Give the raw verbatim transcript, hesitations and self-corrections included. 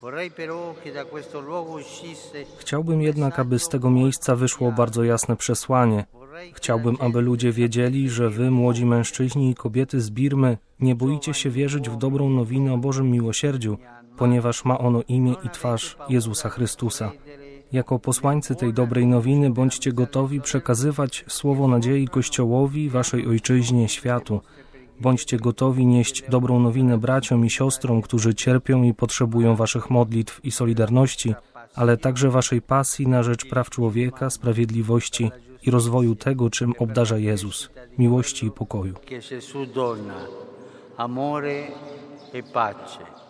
Chciałbym jednak, aby z tego miejsca wyszło bardzo jasne przesłanie. Chciałbym, aby ludzie wiedzieli, że wy, młodzi mężczyźni i kobiety z Birmy, nie boicie się wierzyć w dobrą nowinę o Bożym miłosierdziu, ponieważ ma ono imię i twarz Jezusa Chrystusa. Jako posłańcy tej dobrej nowiny bądźcie gotowi przekazywać słowo nadziei Kościołowi, waszej ojczyźnie, światu. Bądźcie gotowi nieść dobrą nowinę braciom i siostrom, którzy cierpią i potrzebują waszych modlitw i solidarności, ale także waszej pasji na rzecz praw człowieka, sprawiedliwości i rozwoju tego, czym obdarza Jezus, miłości i pokoju. Amore e pace.